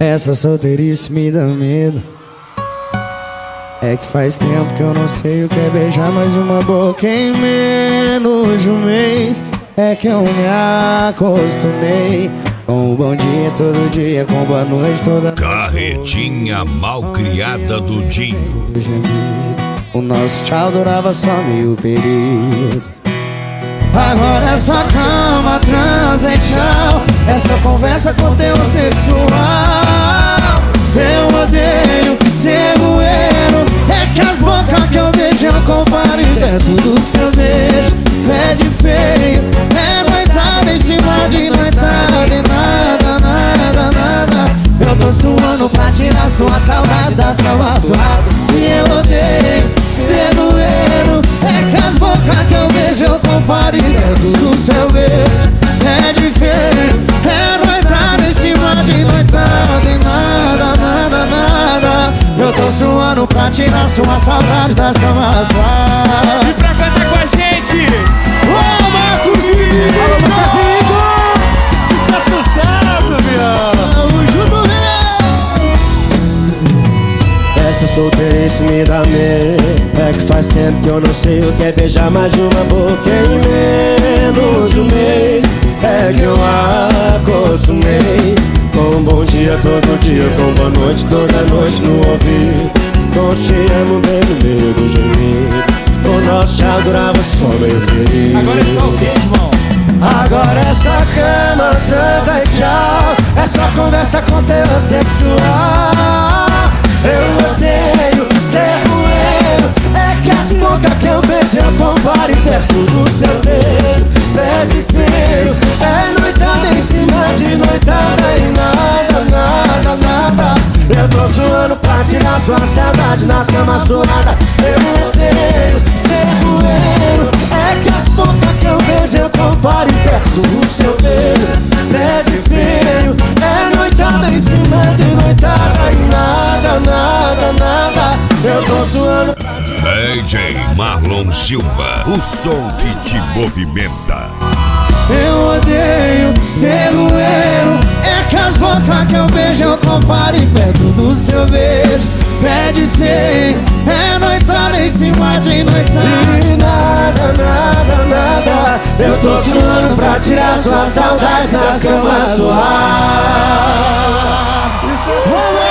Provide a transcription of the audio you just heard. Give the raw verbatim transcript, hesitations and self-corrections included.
Essa solteirice me dá medo. É que faz tempo que eu não sei o que é beijar mais uma boca em menos de um mês. É que eu me acostumei com o bom dia todo dia, com boa noite toda noite. Carretinha malcriada do Dinho. O nosso tchau durava só meio período. Agora é só cama, transa e tchau. É só conversa com teu sexual. Eu odeio ser rueiro. É que as bocas que eu beijo eu comparo e é tudo seu beijo. Pede feio, é noitada em cima de noitada e nada, nada, nada. Eu tô suando pra tirar sua saudade das camas suadas. E eu odeio ser doeiro. É que as bocas que eu beijo eu comparo e é tudo seu beijo. Pede feio, é noitada em cima de noitada e nada, nada, nada. Eu tô suando pra tirar sua saudade das camas suadas. E pra cantar com a gente, ô Marcosinho! Alô, Marcosinho! Isso é sucesso, viado! Tamo junto, velho! Essa solteirice me dá medo. É que faz tempo que eu não sei o que é beijar mais de uma boca em menos de um mês. É que eu acostumei com um bom dia todo dia, com boa noite toda noite no ouvido, com te amo bem no meio do gemido. O nosso tchau durava só meio período. agora é só o que, irmão? Agora é só cama, transa e tchau. É só conversa com teu sexual. Eu odeio ser rueiro. É que as bocas que eu beijo eu comparo e perto do seu beijo. Pede feio, é noitada em cima de noitada e nada, nada, nada. Eu tô suando pra tirar sua saudade nas camas suadas. Eu odeio ser rueiro. É que as bocas que eu beijo eu comparo e perto do seu beijo. Pede feio, é noitada em cima de noitada e nada, nada, nada. Eu tô suando pra D J Marlon Silva, o som que te movimenta. eu odeio ser rueiro. É que as bocas que eu beijo eu comparo e perto do seu beijo. Pede feio, é noitada em cima de noitada e nada, nada, nada. Eu tô suando pra tirar sua saudade nas camas suadas.